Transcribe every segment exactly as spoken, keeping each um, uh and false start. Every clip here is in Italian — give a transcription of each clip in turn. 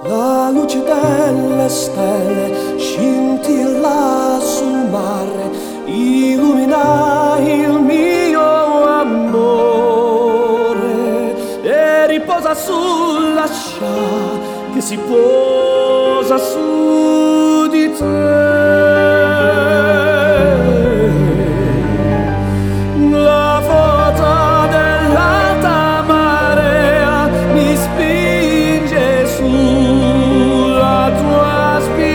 La luce delle stelle scintilla sul mare, illumina il mio amore e riposa sulla scia che si posa su di te. La forza dell'alta marea mi spinge sulla tua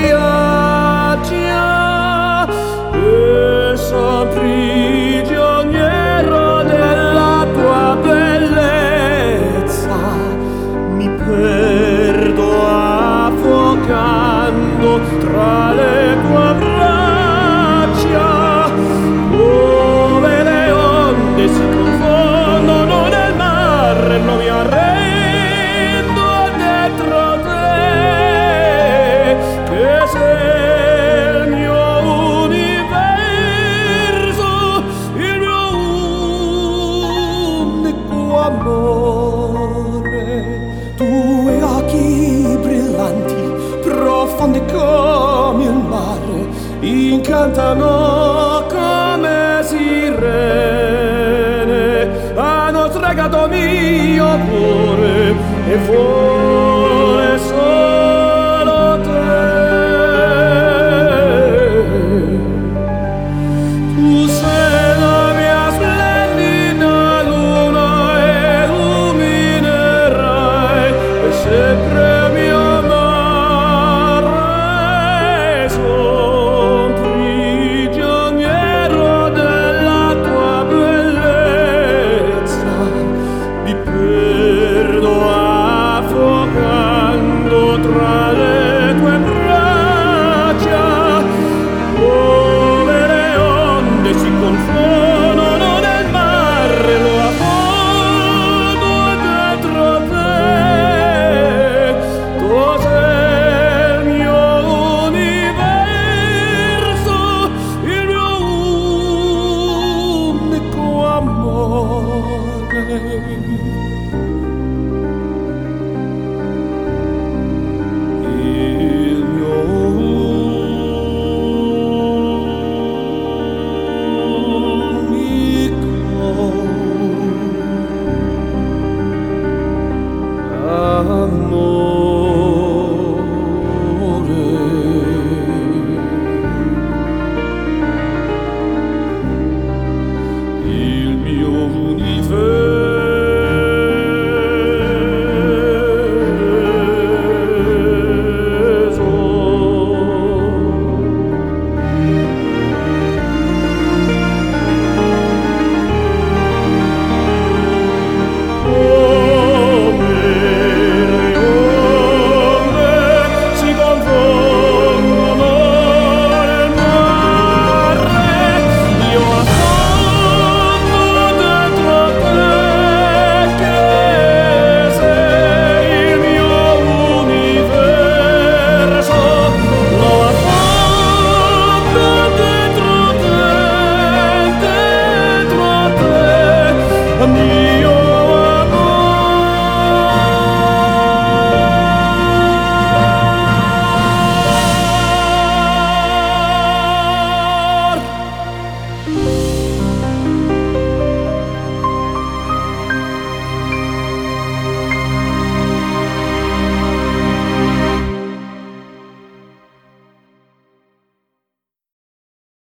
spiaggia e son prigioniero della tua bellezza. Mi perdo affogando tra le tue braccia, dove le onde si confondono nel mare. Non mi arrendo dentro te, che sei il mio universo, il mio unico amore. Tue occhi brillanti, profondi come il mare, incantano come sirene, hanno stregato mio cuore e vuole solo te. Tu sei la mia splendida luna e illuminerai e sempre mi amarai. Son prigioniero della tua bellezza, mi perdo affogando tra le tue braccia, dove le onde si confondono nel mare. Lo affogo dentro te, tu sei il mio universo, il mio unico amore. Il mio unico amore.